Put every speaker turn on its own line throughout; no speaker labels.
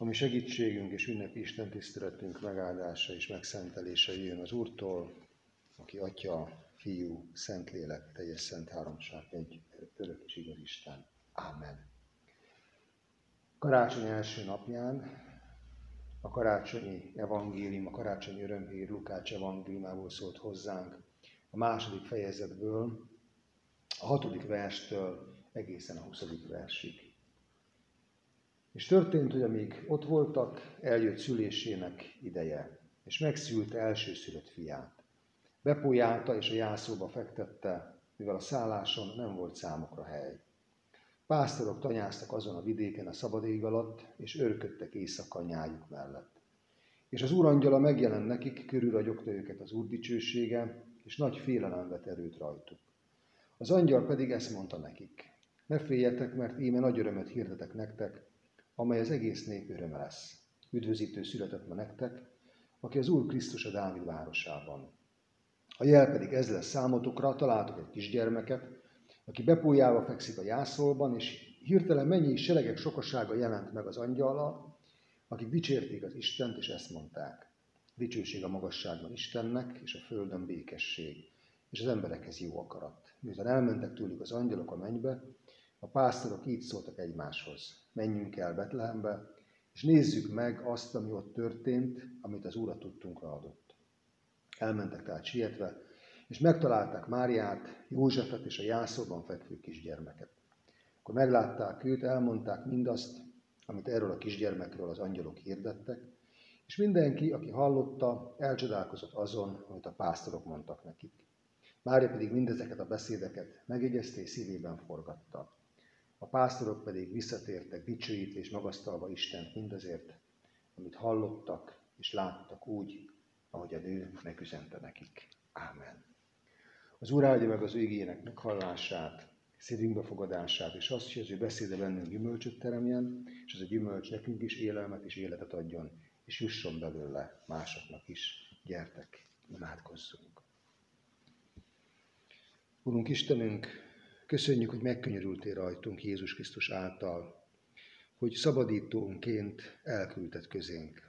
Ami segítségünk és ünnepi istentiszteletünk megáldása és megszentelése jön az Úrtól, aki Atya, Fiú, Szentlélek, teljes szent háromság, egy örök és igaz Isten. Ámen. Karácsony első napján a karácsonyi evangélium, a karácsonyi örömhír Lukács evangéliumából szólt hozzánk a második fejezetből, a 6. verstől egészen a 20. versig. És történt, hogy amíg ott voltak, eljött szülésének ideje, és megszülte elsőszülött fiát. Bepójálta és a jászóba fektette, mivel a szálláson nem volt számukra hely. Pásztorok tanyáztak azon a vidéken a szabad ég alatt, és őrködtek éjszaka nyájuk mellett. És az úrangyala megjelent nekik, körülragyogta őket az Úr dicsősége, és nagy félelem vett erőt rajtuk. Az angyal pedig ezt mondta nekik: ne féljetek, mert íme nagy örömet hirdetek nektek, amely az egész nép öröme lesz. Üdvözítő született ma nektek, aki az Úr Krisztus a Dávid városában. A jel pedig ez lesz számotokra, találtok egy kisgyermeket, aki bepójálva fekszik a jászolban, és hirtelen mennyi seregek sokasága jelent meg az angyallal, akik dicsérték az Istent, és ezt mondták: dicsőség a magasságban Istennek, és a földön békesség, és az emberekhez jó akarat. Miután elmentek tőlük az angyalok a mennybe, a pásztorok így szóltak egymáshoz: menjünk el Betlehembe, és nézzük meg azt, ami ott történt, amit az Úr a tudtunkra adott. Elmentek tehát sietve, és megtalálták Máriát, Józsefet és a jászolban fekvő kisgyermeket. Akkor meglátták őt, elmondták mindazt, amit erről a kisgyermekről az angyalok hirdettek, és mindenki, aki hallotta, elcsodálkozott azon, amit a pásztorok mondtak nekik. Mária pedig mindezeket a beszédeket megjegyezte és szívében forgatta. A pásztorok pedig visszatértek dicsőítve és magasztalva Istent mindazért, amit hallottak és láttak úgy, ahogy a nő megüzente nekik. Ámen. Az Úr áldja meg az ő igének meghallását, szívünkbe fogadását, és azt, hogy az ő beszéde bennünk gyümölcsöt teremjen, és az a gyümölcs nekünk is élelmet és életet adjon, és jusson belőle másoknak is. Gyertek, imádkozzunk. Urunk Istenünk, köszönjük, hogy megkönyörültél rajtunk Jézus Krisztus által, hogy szabadítónként elküldted közénk.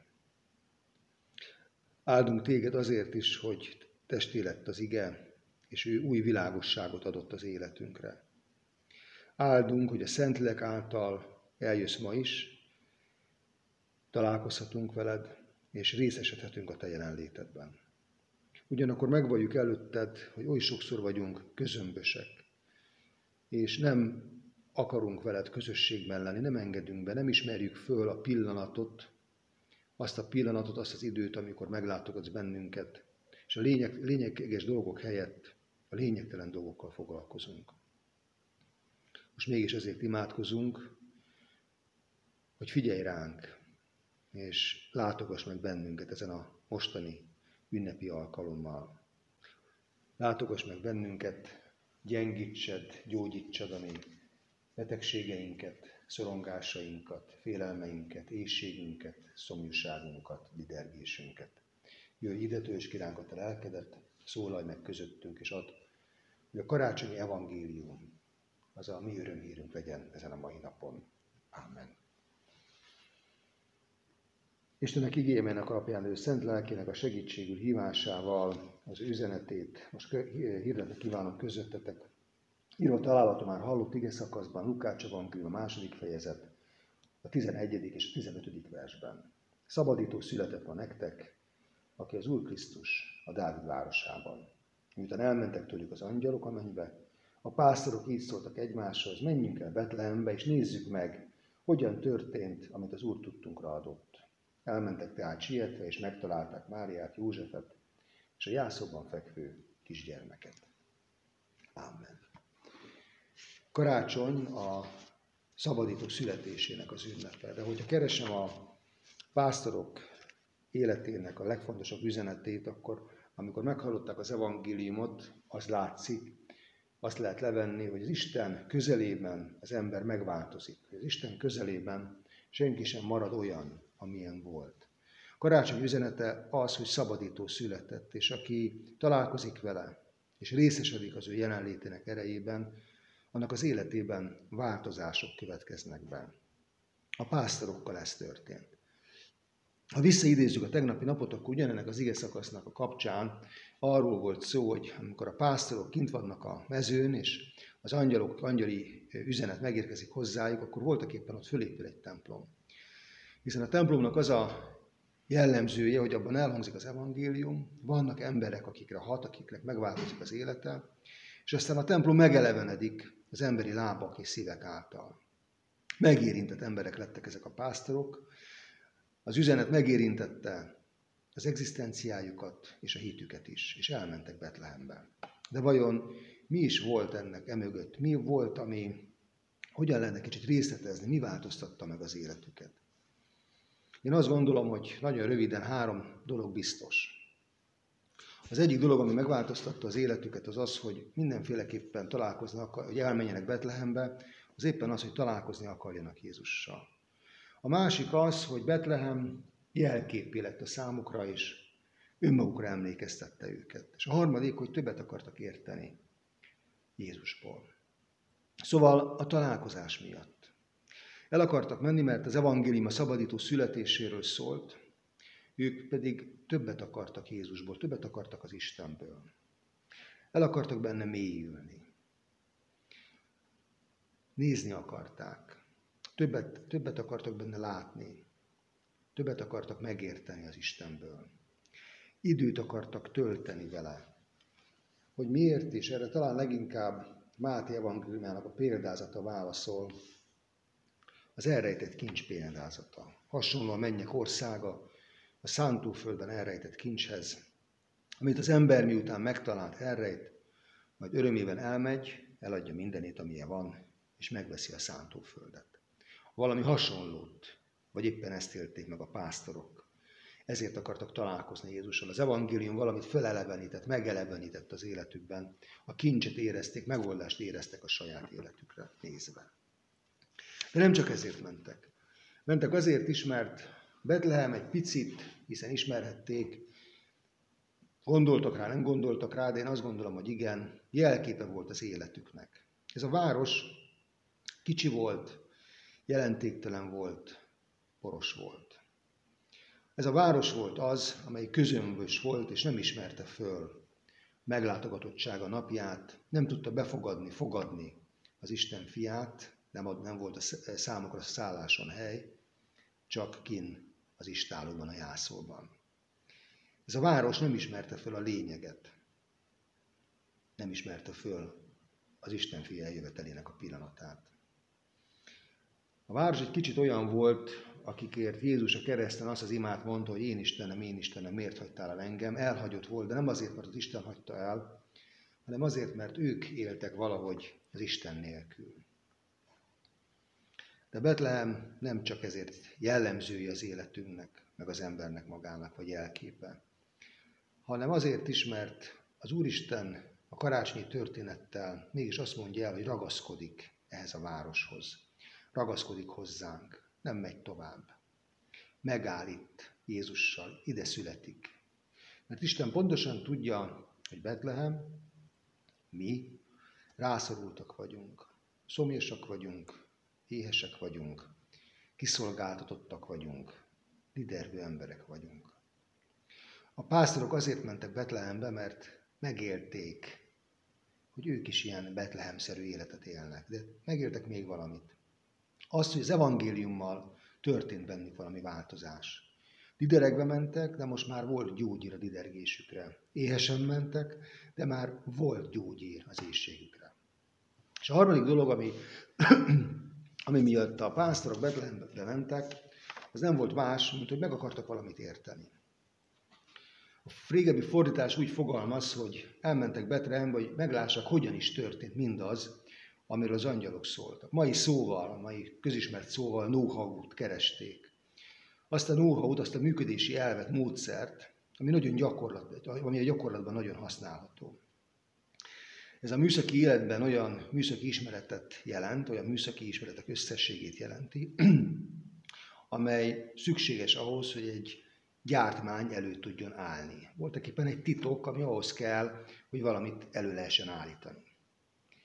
Áldunk téged azért is, hogy testé lett az ige, és ő új világosságot adott az életünkre. Áldunk, hogy a Szentlélek által eljössz ma is, találkozhatunk veled, és részesedhetünk a te jelenlétedben. Ugyanakkor megvalljuk előtted, hogy oly sokszor vagyunk közömbösek, és nem akarunk veled közösségben lenni, nem engedünk be, nem ismerjük föl a pillanatot, azt az időt, amikor meglátogatsz bennünket, és a lényeges dolgok helyett a lényegtelen dolgokkal foglalkozunk. Most mégis ezért imádkozunk, hogy figyelj ránk, és látogass meg bennünket ezen a mostani ünnepi alkalommal. Látogass meg bennünket, gyengítsed, gyógyítsad a mi betegségeinket, szorongásainkat, félelmeinket, éhségünket, szomjúságunkat, lidergésünket. Jöjj ide, töltsd ki ránk a te lelkedet, szólalj meg közöttünk, és add, hogy a karácsonyi evangélium az a mi örömhírünk legyen ezen a mai napon. Ámen. Istennek igéjének alapján ő szent lelkének a segítségül hívásával az üzenetét most hirdetni kívánom közöttetek. Írva található már hallott ige szakaszban, Lukács evangélium a 2. fejezet, a 11. és a 15. versben. Szabadító született ma nektek, aki az Úr Krisztus a Dávid városában. Miután elmentek tőlük az angyalok a mennybe, a pásztorok így szóltak egymáshoz: menjünk el Betlehembe, és nézzük meg, hogyan történt, amit az Úr tudtunkra adott. Elmentek tehát sietve, és megtalálták Máriát, Józsefet, és a jászolban fekvő kisgyermeket. Ámen. Karácsony a szabadító születésének az ünnepe, de hogyha keresem a pásztorok életének a legfontosabb üzenetét, akkor amikor meghallották az evangéliumot, az látszik, azt lehet levenni, hogy az Isten közelében az ember megváltozik. Az Isten közelében senki sem marad olyan, amilyen volt. A karácsony üzenete az, hogy szabadító született, és aki találkozik vele, és részesedik az ő jelenlétének erejében, annak az életében változások következnek be. A pásztorokkal ez történt. Ha visszaidézzük a tegnapi napot, akkor ugyanennek az ige szakasznak a kapcsán arról volt szó, hogy amikor a pásztorok kint vannak a mezőn, és az angyali üzenet megérkezik hozzájuk, akkor voltak éppen ott fölépül egy templom. Hiszen a templomnak az a jellemzője, hogy abban elhangzik az evangélium, vannak emberek, akikre hat, akiknek megváltozik az élete, és aztán a templom megelevenedik az emberi lábak és szívek által. Megérintett emberek lettek ezek a pásztorok, az üzenet megérintette az egzisztenciájukat és a hitüket is, és elmentek Betlehembe. De vajon mi is volt ennek emögött? Mi volt, hogyan lehetne kicsit részletezni, mi változtatta meg az életüket? Én azt gondolom, hogy nagyon röviden 3 dolog biztos. Az egyik dolog, ami megváltoztatta az életüket, az az, hogy mindenféleképpen találkoznak, hogy elmenjenek Betlehembe, az éppen az, hogy találkozni akarjanak Jézussal. A másik az, hogy Betlehem jelképé lett a számukra, és önmagukra emlékeztette őket. És a harmadik, hogy többet akartak érteni Jézusból. Szóval a találkozás miatt. El akartak menni, mert az evangélium a szabadító születéséről szólt, ők pedig többet akartak Jézusból, többet akartak az Istenből. El akartak benne mélyülni. Nézni akarták. Többet akartak benne látni. Többet akartak megérteni az Istenből. Időt akartak tölteni vele. Hogy miért is, erre talán leginkább Máté evangéliumának a példázata válaszol, az elrejtett kincs példázata. Hasonló a mennyek országa a szántóföldben elrejtett kincshez, amit az ember miután megtalált, elrejt, majd örömében elmegy, eladja mindenét, amilyen van, és megveszi a szántóföldet. Valami hasonlót, vagy éppen ezt élték meg a pásztorok. Ezért akartak találkozni Jézussal. Az evangélium valamit felelevenített, megelevenített az életükben. A kincset érezték, megoldást éreztek a saját életükre nézve. De nem csak ezért mentek. Mentek azért is, mert Betlehem egy picit, hiszen ismerhették, gondoltak rá, nem gondoltak rá, de én azt gondolom, hogy igen, jelképe volt az életüknek. Ez a város kicsi volt, jelentéktelen volt, poros volt. Ez a város volt az, amely közömbös volt, és nem ismerte föl meglátogatottsága napját, nem tudta fogadni az Isten fiát, nem volt a számukra szálláson hely, csak kin az istállóban, a jászolban. Ez a város nem ismerte föl a lényeget, nem ismerte föl az Isten fia eljövetelének a pillanatát. A város egy kicsit olyan volt, akikért Jézus a kereszten azt az imát mondta, hogy én Istenem, miért hagytál el engem? Elhagyott volt, de nem azért, mert az Isten hagyta el, hanem azért, mert ők éltek valahogy az Isten nélkül. De Betlehem nem csak ezért jellemzője az életünknek, meg az embernek magának, vagy jelképe, hanem azért is, mert az Úristen a karácsonyi történettel mégis azt mondja el, hogy ragaszkodik ehhez a városhoz. Ragaszkodik hozzánk, nem megy tovább. Megáll itt Jézussal, ide születik. Mert Isten pontosan tudja, hogy Betlehem, mi rászorultak vagyunk, szomjasak vagyunk, éhesek vagyunk, kiszolgáltatottak vagyunk, lidergő emberek vagyunk. A pásztorok azért mentek Betlehembe, mert megélték, hogy ők is ilyen Betlehem-szerű életet élnek, de megéltek még valamit. Azt, hogy az evangéliummal történt bennük valami változás. Dideregve mentek, de most már volt gyógyír a didergésükre. Éhesen mentek, de már volt gyógyír az éhségükre. És a harmadik dolog, ami miatt a pásztorok Betlehembe mentek, az nem volt más, mint hogy meg akartak valamit érteni. A régebbi fordítás úgy fogalmaz, hogy elmentek Betlehembe, hogy meglássák, hogyan is történt mindaz, amiről az angyalok szóltak. Mai közismert szóval know-how-t keresték. Azt a know-how-t, azt a működési elvet, módszert, ami a gyakorlatban nagyon használható. Ez a műszaki életben olyan műszaki ismeretet jelent, olyan műszaki ismeretek összességét jelenti, amely szükséges ahhoz, hogy egy gyártmány elő tudjon állni. Voltak éppen egy titok, ami ahhoz kell, hogy valamit elő lehessen állítani.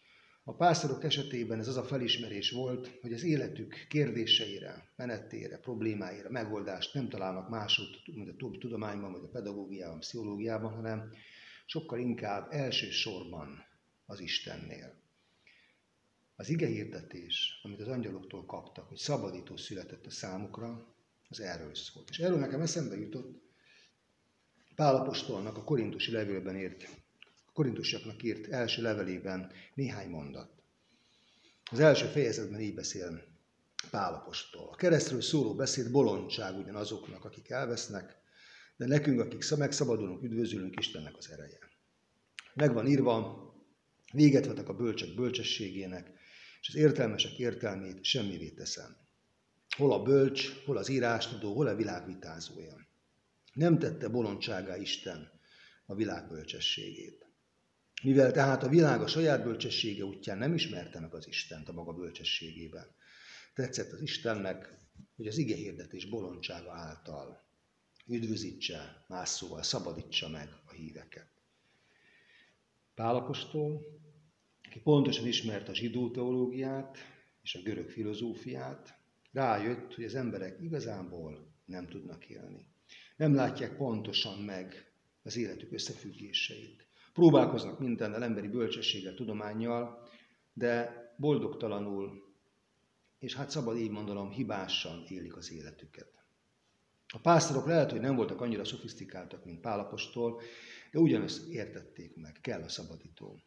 A pásztorok esetében ez az a felismerés volt, hogy az életük kérdéseire, menetére, problémáira megoldást nem találnak máshogy, mint a tudományban, vagy a pedagógiában, a pszichológiában, hanem sokkal inkább elsősorban az Istennél. Az igehirdetés, amit az angyaloktól kaptak, hogy szabadító született a számukra, az erről szólt. És erről nekem eszembe jutott Pál apostolnak a korintusi levélben írt, korintusiaknak írt első levelében néhány mondat. Az első fejezetben így beszél Pál apostol. A keresztről szóló beszéd bolondság ugyanazoknak, akik elvesznek, de nekünk, akik megszabadulunk, üdvözülünk, Istennek az ereje. Meg van írva, véget vetek a bölcsek bölcsességének, és az értelmesek értelmét semmivé teszem. Hol a bölcs, hol az írástudó, hol a világ vitázója. Nem tette bolondságá Isten a világ bölcsességét. Mivel tehát a világ a saját bölcsessége útján nem ismerte meg az Istent a maga bölcsességében, tetszett az Istennek, hogy az igehirdetés bolondsága által üdvözítse, más szóval szabadítsa meg a híveket. Pál apostol, aki pontosan ismerte a zsidó teológiát és a görög filozófiát, rájött, hogy az emberek igazából nem tudnak élni. Nem látják pontosan meg az életük összefüggéseit. Próbálkoznak mindennel, emberi bölcsességgel, tudománnyal, de boldogtalanul, és hát szabad így mondanom, hibásan élik az életüket. A pásztorok lehet, hogy nem voltak annyira szofisztikáltak, mint Pál apostol, de ugyanezt értették meg, kell a szabadító.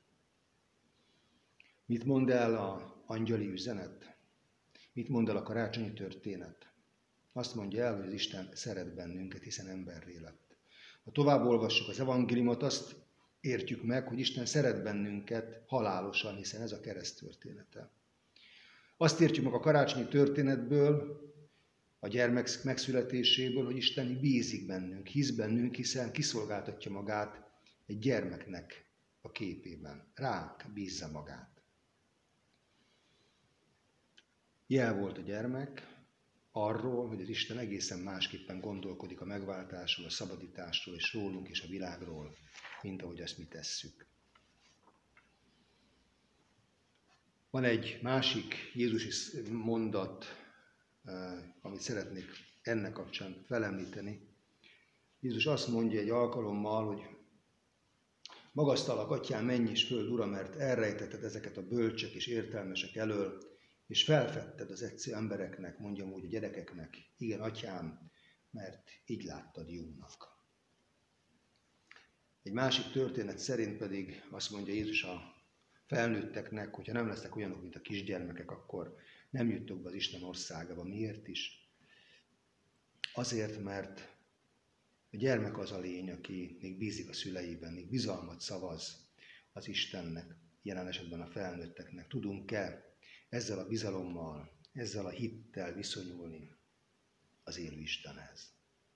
Mit mond el az angyali üzenet? Mit mond el a karácsonyi történet? Azt mondja el, hogy az Isten szeret bennünket, hiszen emberré lett. Ha tovább olvassuk az evangéliumot, azt értjük meg, hogy Isten szeret bennünket halálosan, hiszen ez a kereszt története. Azt értjük meg a karácsonyi történetből, a gyermek megszületéséből, hogy Isten bízik bennünk, hisz bennünk, hiszen kiszolgáltatja magát egy gyermeknek a képében. Ránk bízza magát. Jel volt a gyermek arról, hogy az Isten egészen másképpen gondolkodik a megváltásról, a szabadításról és rólunk és a világról, mint ahogy ezt mi tesszük. Van egy másik jézusi mondat, amit szeretnék ennek kapcsán felemlíteni. Jézus azt mondja egy alkalommal, hogy magasztalak, Atyám, menny és föld Ura, mert elrejtetted ezeket a bölcsek és értelmesek elől, és felfedted az egyszerű embereknek, mondjam úgy a gyerekeknek, igen, Atyám, mert így láttad jónak. Egy másik történet szerint pedig azt mondja Jézus a felnőtteknek, hogyha nem lesznek olyanok, mint a kisgyermekek, akkor nem juttok be az Isten országába. Miért is? Azért, mert a gyermek az a lény, aki még bízik a szüleiben, még bizalmat szavaz az Istennek, jelen esetben a felnőtteknek. Tudunk-e ezzel a bizalommal, ezzel a hittel viszonyulni az élő Istenhez?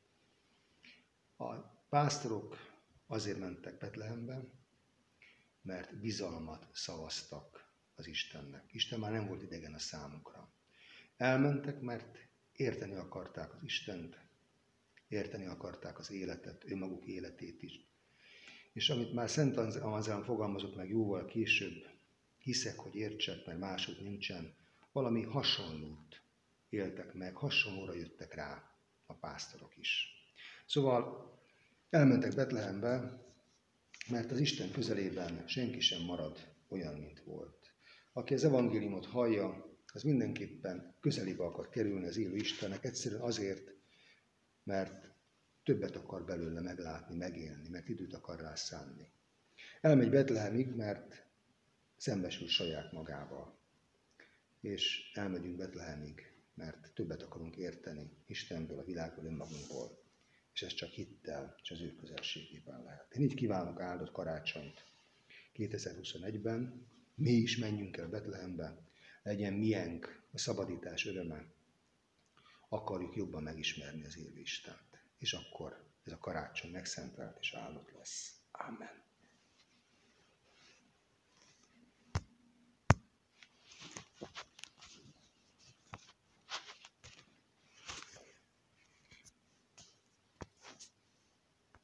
A pásztorok azért mentek Betlehembe, mert bizalmat szavaztak az Istennek. Isten már nem volt idegen a számukra. Elmentek, mert érteni akarták az Istent, érteni akarták az életet, önmaguk életét is. És amit már Szent Anzelm fogalmazott meg jóval később, hiszek, hogy értsek, mert máshogy nincsen, valami hasonlót éltek meg, hasonlóra jöttek rá a pásztorok is. Szóval elmentek Betlehembe, mert az Isten közelében senki sem marad olyan, mint volt. Aki az evangéliumot hallja, az mindenképpen közelébe akar kerülni az élő Istennek, egyszerűen azért, mert többet akar belőle meglátni, megélni, mert időt akar rá szánni. Elmegy Betlehemig, mert szembesül saját magával. És elmegyünk Betlehemig, mert többet akarunk érteni Istenből, a világból, önmagunkból. És ez csak hittel és az ő közelségében lehet. Én így kívánok áldott karácsonyt 2021-ben. Mi is menjünk el Betlehembe, legyen miénk a szabadítás öröme. Akarjuk jobban megismerni az élő Istent. És akkor ez a karácsony megszentelt és áldott lesz. Amen.